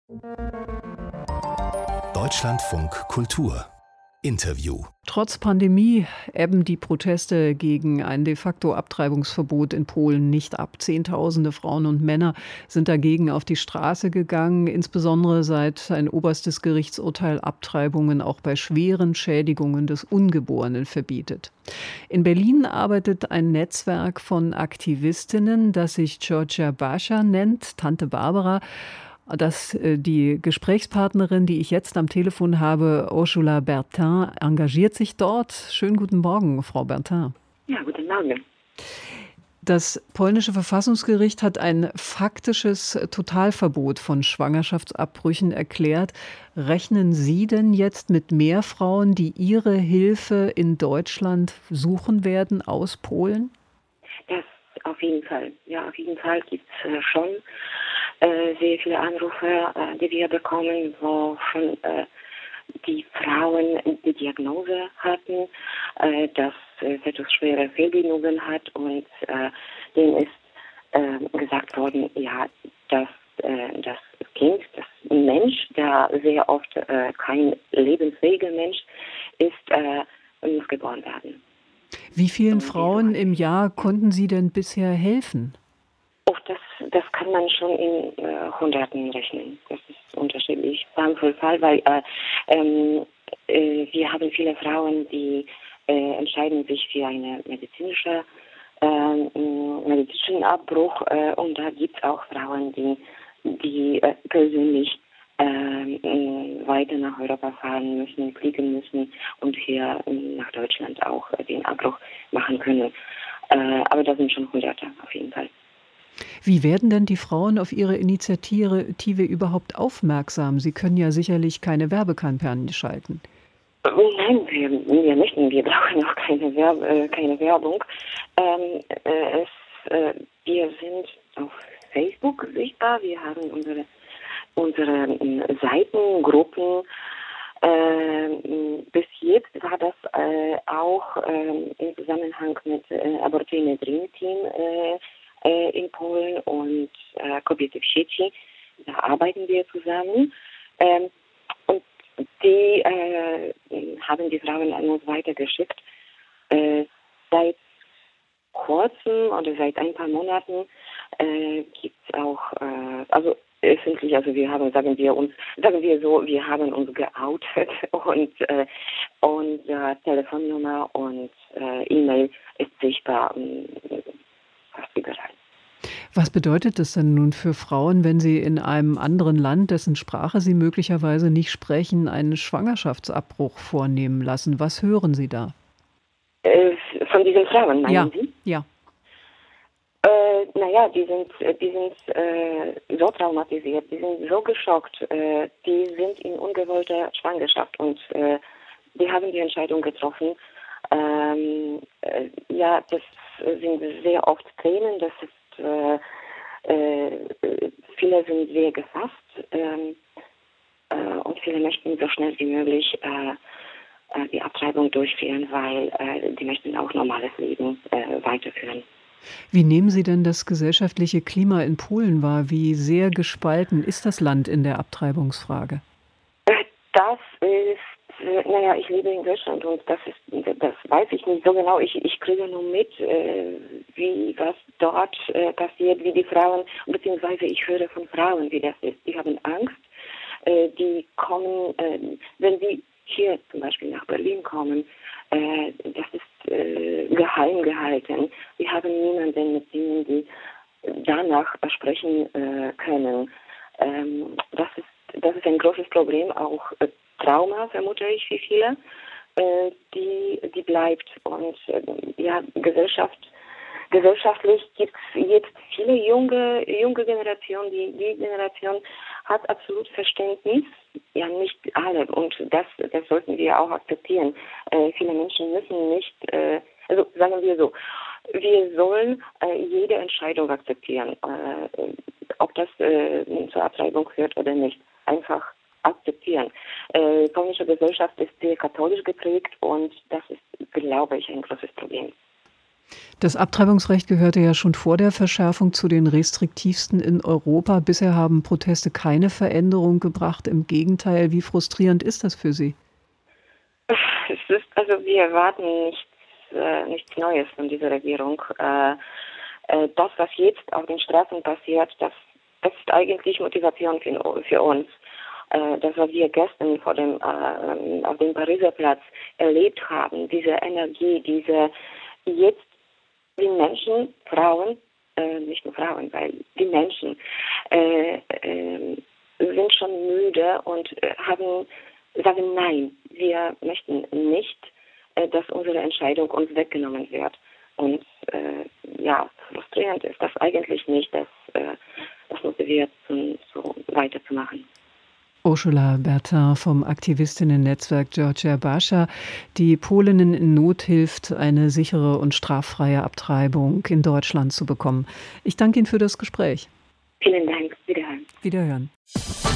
Deutschlandfunk Kultur Interview. Trotz Pandemie ebben die Proteste gegen ein de facto Abtreibungsverbot in Polen nicht ab. Zehntausende Frauen und Männer sind dagegen auf die Straße gegangen, insbesondere seit ein oberstes Gerichtsurteil Abtreibungen auch bei schweren Schädigungen des Ungeborenen verbietet. In Berlin arbeitet ein Netzwerk von Aktivistinnen, das sich Georgia Bascha nennt, Tante Barbara. Die Gesprächspartnerin, die ich jetzt am Telefon habe, Ursula Bertin, engagiert sich dort. Schönen guten Morgen, Frau Bertin. Ja, guten Morgen. Das polnische Verfassungsgericht hat ein faktisches Totalverbot von Schwangerschaftsabbrüchen erklärt. Rechnen Sie denn jetzt mit mehr Frauen, die ihre Hilfe in Deutschland suchen werden aus Polen? Das auf jeden Fall. Ja, auf jeden Fall gibt es schon sehr viele Anrufe, die wir bekommen, wo schon die Frauen die Diagnose hatten, dass Fetus schwere Fehlbildungen hat und denen ist gesagt worden, ja, dass das Kind, das Mensch, der sehr oft kein lebensfähiger Mensch ist, muss geboren werden. Wie vielen Frauen im Jahr konnten Sie denn bisher helfen? Oh, das kann man schon in Hunderten rechnen. Das ist unterschiedlich Fall für Fall, weil wir haben viele Frauen, die entscheiden sich für einen medizinischen Abbruch und da gibt es auch Frauen, die persönlich weiter nach Europa fahren müssen, fliegen müssen und hier nach Deutschland auch den Abbruch machen können. Aber das sind schon Hunderte auf jeden Fall. Wie werden denn die Frauen auf Ihre Initiative überhaupt aufmerksam? Sie können ja sicherlich keine Werbekampagne schalten. Nein, wir möchten, wir brauchen auch keine Werbung. Wir sind auf Facebook sichtbar, wir haben unsere Seiten, Gruppen. Bis jetzt war das auch im Zusammenhang mit Aborcyjne Dream Team in Polen und Kobiety w sieci. Da arbeiten wir zusammen. Und die haben die Frauen an uns weitergeschickt. Seit kurzem oder seit ein paar Monaten gibt es auch, also öffentlich, also wir haben, sagen wir haben uns geoutet und Telefonnummer und E-Mail ist sichtbar fast überall. Was bedeutet das denn nun für Frauen, wenn sie in einem anderen Land, dessen Sprache sie möglicherweise nicht sprechen, einen Schwangerschaftsabbruch vornehmen lassen? Was hören Sie da? Von diesen Frauen, meinen Sie? Ja. Naja, die sind so traumatisiert, die sind so geschockt, die sind in ungewollter Schwangerschaft und die haben die Entscheidung getroffen. Ja, das sind sehr oft Tränen, das ist viele sind sehr gefasst und viele möchten so schnell wie möglich die Abtreibung durchführen, weil die möchten auch normales Leben weiterführen. Wie nehmen Sie denn das gesellschaftliche Klima in Polen wahr? Wie sehr gespalten ist das Land in der Abtreibungsfrage? Das ist, naja, ich lebe in Deutschland und das weiß ich nicht so genau. Ich kriege nur mit, was dort passiert, wie die Frauen, beziehungsweise ich höre von Frauen, wie das ist. Die haben Angst, die kommen, wenn sie hier zum Beispiel nach Berlin kommen, das ist geheim gehalten. Wir haben niemanden, mit dem die danach sprechen können. Das ist ein großes Problem, auch Trauma, vermute ich, für viele, die bleibt. Und ja, gesellschaftlich gibt es jetzt viele junge Generationen. Die Generation hat absolut Verständnis, ja nicht alle. Und das sollten wir auch akzeptieren. Viele Menschen müssen nicht, also sagen wir so, wir sollen jede Entscheidung akzeptieren, ob das zur Abtreibung führt oder nicht. Einfach akzeptieren. Polnische Gesellschaft ist sehr katholisch geprägt und das ist, glaube ich, ein großes Problem. Das Abtreibungsrecht gehörte ja schon vor der Verschärfung zu den restriktivsten in Europa. Bisher haben Proteste keine Veränderung gebracht. Im Gegenteil, wie frustrierend ist das für Sie? Also wir erwarten nichts Neues von dieser Regierung. Das, was jetzt auf den Straßen passiert, das ist eigentlich Motivation für uns. Das, was wir gestern auf dem Pariser Platz erlebt haben, diese Energie, jetzt die Menschen, Frauen, nicht nur Frauen, weil die Menschen sind schon müde und sagen nein, wir möchten nicht, dass unsere Entscheidung uns weggenommen wird. Und frustrierend ist das eigentlich nicht, das motiviert, so weiterzumachen. Ursula Bertin vom Aktivistinnen-Netzwerk Georgia Basha, die Polinnen in Not hilft, eine sichere und straffreie Abtreibung in Deutschland zu bekommen. Ich danke Ihnen für das Gespräch. Vielen Dank. Wiederhören. Wiederhören.